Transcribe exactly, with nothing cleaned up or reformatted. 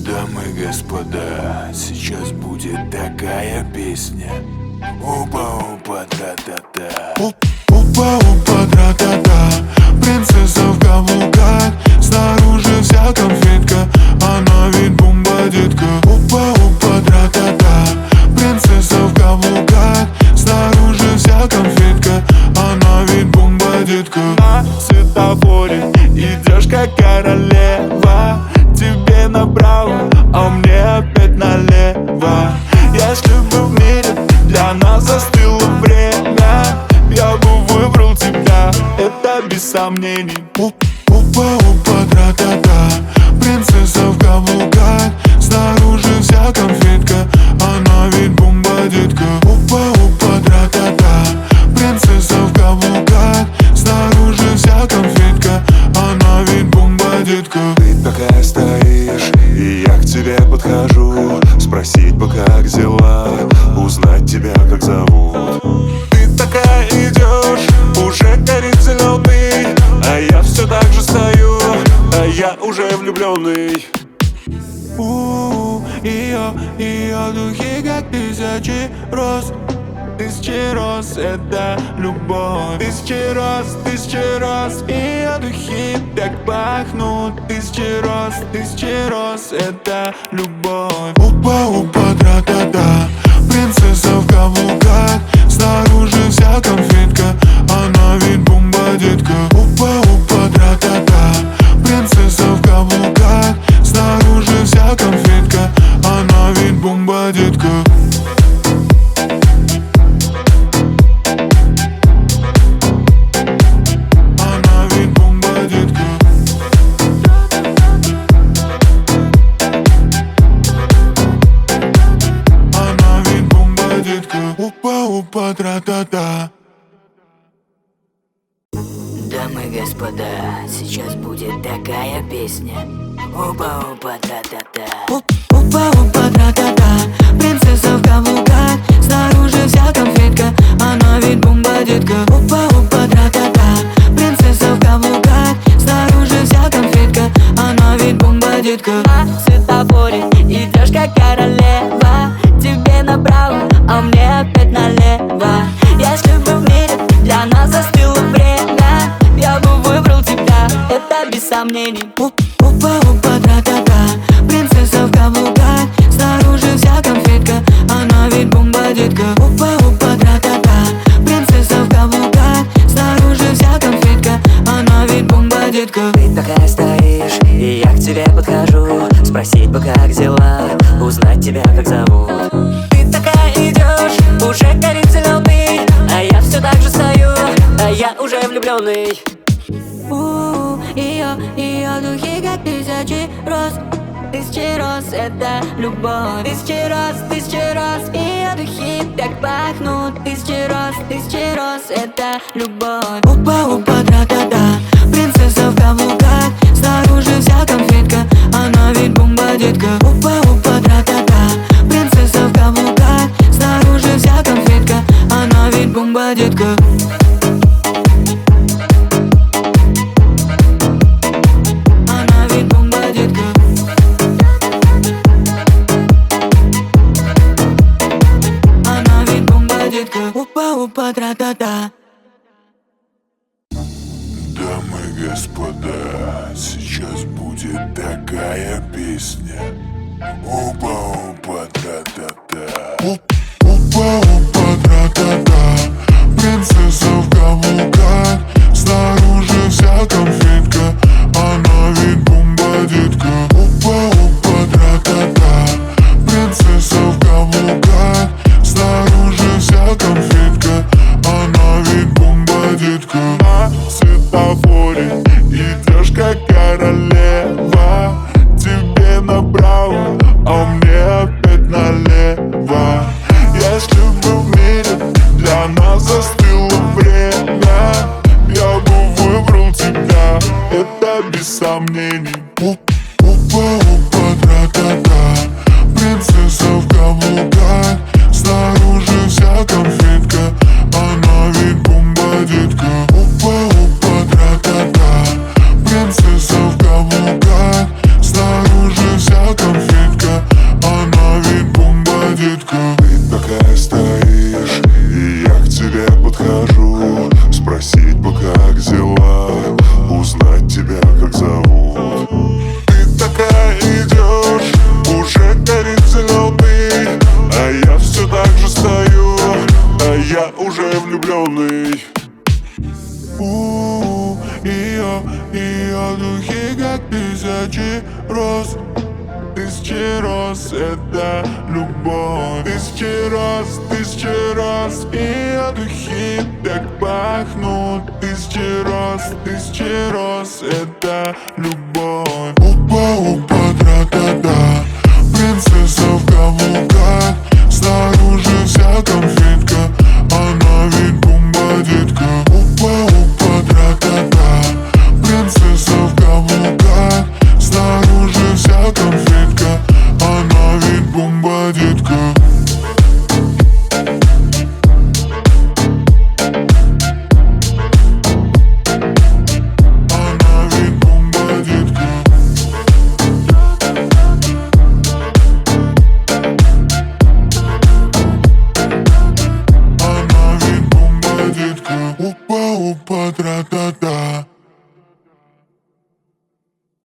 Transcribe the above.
Дамы и господа, сейчас будет такая песня. Опа-опа, тра-та-та. Опа-опа, тра-та-та. Принцесса в каблуках, снаружи вся конфетка, она ведь бомба-детка. Опа-опа, тра-та-та. Принцесса в каблуках, снаружи вся конфетка, она ведь бомба-детка. На светофоре идешь как королева, тебе направо, а мне опять налево. Если бы в мире для нас застыло время, я бы выбрал тебя, это без сомнений. Опа-опа, тра-та-та. Принцесса в каблуках, снаружи вся конфетка, она ведь бомба-детка. Опа-опа, тра-та-та. Принцесса в каблуках, снаружи вся конфетка, она ведь бомба-детка. Ты такая стоишь, и я к тебе подхожу, спросить бы, как дела, узнать тебя, как зовут. Ты такая идешь, уже горит зеленый, а я все так же стою, а я уже влюбленный. У-у-у, ее, ее духи как тысячи роз. Тысячи роз — это любовь. Тысячи роз, тысячи роз. Ее духи так пахнут. Тысячи роз, тысячи роз — это любовь. Опа-опа, тра-та-та. Принцесса в каблуках, снаружи вся конфетка, она ведь бомба-детка. Опа-опа, тра-та-та. Принцесса в каблуках, снаружи вся конфетка, она ведь бомба-детка. Опа-опа, тра-та-та. Дамы и господа, сейчас будет такая песня. Опа-опа, тра-та-та. Опа-опа, тра-та-та. Принцесса в каблуках, снаружи вся конфетка, она ведь бомба-детка. Опа-опа, тра-та-та. Принцесса в каблуках, снаружи вся конфетка, она ведь бомба-детка. На светофоре идешь как королева, тебе направо, а мне опять налево. Если бы в мире для нас застыло время, я бы выбрал тебя, это без сомнений. Опа-опа, тра-та-та. Принцесса в каблуках, снаружи вся конфетка, она ведь бомба-детка. Опа-опа, тра-та-та. Принцесса в каблуках, снаружи вся конфетка, она ведь бомба-детка. Ты такая стоишь, и я к тебе подхожу, спросить бы, как дела, узнать тебя, как зовут. Ты такая идешь, уже горит зеленый, а я все так же стою, а я уже влюбленный. У-у-у, ее, ее духи как тысячи роз. Тысячи роз — это любовь. Тысячи роз, тысячи роз. Ее духи так пахнут. Тысячи роз, тысячи роз — это любовь. Опа-опа, тра-та-та. Принцесса в каблуках, снаружи вся конфетка, она ведь бомба-детка. Опа-опа, тра-та-та. Принцесса в каблуках, снаружи вся конфетка, она ведь бомба-детка. Она ведь бомба-детка. Она ведь бомба-детка. Опа-опа, тра-та-та. Дамы и господа, сейчас будет такая песня. Опа-опа, тра-та-та. Опа-опа, тра-та-та. Принцесса в каблуках, снаружи вся конфетка, она ведь бомба-детка. Опа-опа, тра-та-та. Принцесса в каблуках, снаружи вся конфетка, она ведь бомба-детка. На светофоре идешь как королева, тебе направо, а мне опять налево. Если бы в мире для нас застыло время, я бы выбрал тебя, это без сомнений. Опа-опа, тра-та-та. Принцесса в каблуках, снаружи вся конфетка, она ведь бомба-детка. Опа-опа, тра-та-та. Принцесса в каблуках, снаружи вся конфетка. тысячи роз, это любовь. Тысячи роз, тысячи роз, и духи так пахнут. Тысячи роз, тысячи роз, это любовь. Опа, опа, тра-та-та, принцесса в каблуках. Снаружи вся конфетка, она ведь бомба, детка. Опа, опа, тра-та-та, принцесса в каблуках. Снаружи вся конфетка, она ведь бомба, детка. Она ведь бомба, детка. Она ведь бомба, детка. Опа, опа, тра-та.